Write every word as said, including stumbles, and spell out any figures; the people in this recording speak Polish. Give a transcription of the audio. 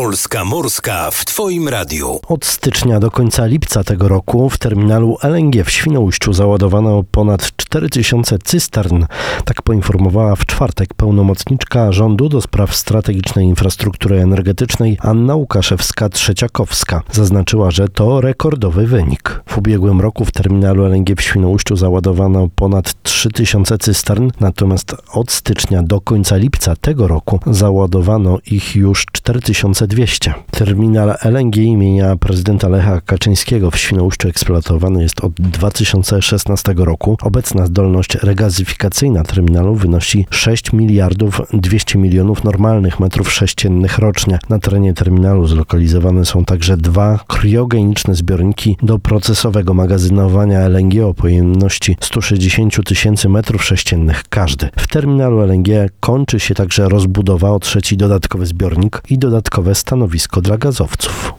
Polska Morska w Twoim radiu. Od stycznia do końca lipca tego roku w terminalu L N G w Świnoujściu załadowano ponad cztery tysiące cystern. Tak poinformowała w czwartek pełnomocniczka rządu do spraw strategicznej infrastruktury energetycznej Anna Łukaszewska-Trzeciakowska. Zaznaczyła, że to rekordowy wynik. W ubiegłym roku w terminalu L N G w Świnoujściu załadowano ponad trzy tysiące cystern, natomiast od stycznia do końca lipca tego roku załadowano ich już cztery tysiące dwieście. Terminal L N G imienia prezydenta Lecha Kaczyńskiego w Świnoujściu eksploatowany jest od dwa tysiące szesnastego roku. Obecna zdolność regazyfikacyjna terminalu wynosi sześć miliardów dwieście milionów normalnych metrów sześciennych rocznie. Na terenie terminalu zlokalizowane są także dwa kriogeniczne zbiorniki do procesowego magazynowania L N G o pojemności sto sześćdziesiąt tysięcy metrów sześciennych każdy. W terminalu L N G kończy się także rozbudowa o trzeci dodatkowy zbiornik i dodatkowe stanowisko dla gazowców.